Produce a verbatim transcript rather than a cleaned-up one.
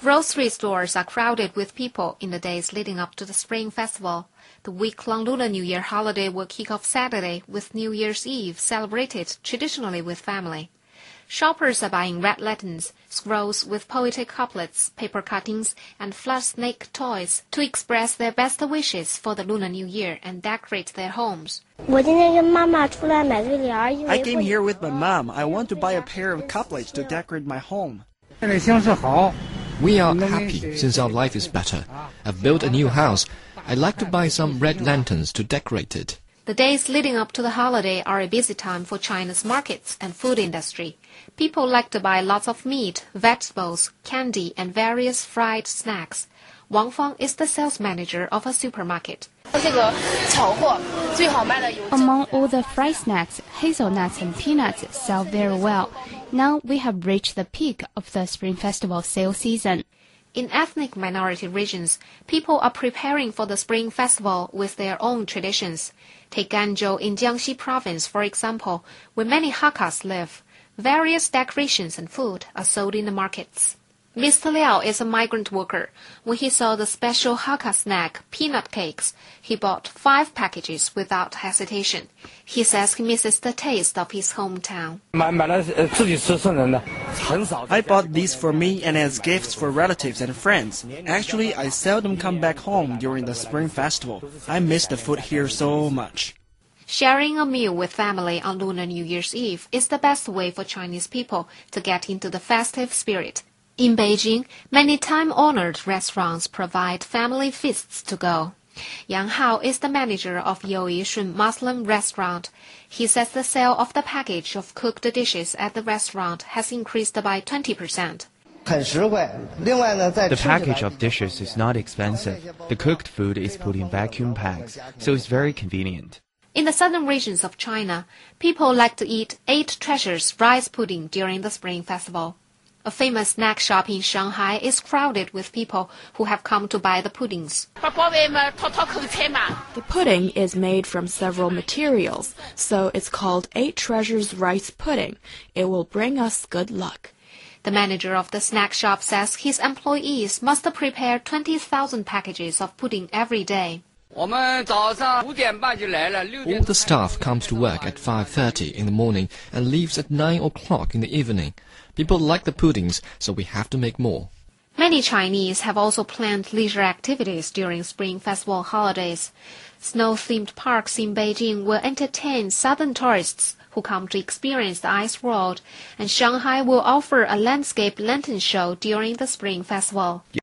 Grocery stores are crowded with people in the days leading up to the Spring Festival. The week-long Lunar New Year holiday will kick off Saturday with New Year's Eve celebrated traditionally with family. Shoppers are buying red lanterns, scrolls with poetic couplets, paper cuttings, and flush snake toys to express their best wishes for the Lunar New Year and decorate their homes. I came here with my mom. I want to buy a pair of couplets to decorate my home. We are happy since our life is better. I've built a new house. I'd like to buy some red lanterns to decorate it. The days leading up to the holiday are a busy time for China's markets and food industry. People like to buy lots of meat, vegetables, candy, and various fried snacks. Wang Fang is the sales manager of a supermarket. Among all the fried snacks, hazelnuts and peanuts sell very well. Now we have reached the peak of the Spring Festival sale season. In ethnic minority regions, people are preparing for the Spring Festival with their own traditions. Take Ganzhou in Jiangxi province, for example, where many Hakkas live. Various decorations and food are sold in the markets. Mister Liao is a migrant worker. When he saw the special Hakka snack, peanut cakes, he bought five packages without hesitation. He says he misses the taste of his hometown. I bought these for me and as gifts for relatives and friends. Actually, I seldom come back home during the Spring Festival. I miss the food here so much. Sharing a meal with family on Lunar New Year's Eve is the best way for Chinese people to get into the festive spirit. In Beijing, many time-honored restaurants provide family feasts to go. Yang Hao is the manager of Youyishun Muslim restaurant. He says the sale of the package of cooked dishes at the restaurant has increased by twenty percent. The package of dishes is not expensive. The cooked food is put in vacuum packs, so it's very convenient. In the southern regions of China, people like to eat Eight Treasures rice pudding during the Spring Festival. A famous snack shop in Shanghai is crowded with people who have come to buy the puddings. The pudding is made from several materials, so it's called Eight Treasures Rice Pudding. It will bring us good luck. The manager of the snack shop says his employees must prepare twenty thousand packages of pudding every day. All the staff comes to work at five thirty in the morning and leaves at nine o'clock in the evening. People like the puddings, so we have to make more. Many Chinese have also planned leisure activities during Spring Festival holidays. Snow-themed parks in Beijing will entertain southern tourists who come to experience the ice world, and Shanghai will offer a landscape lantern show during the Spring Festival.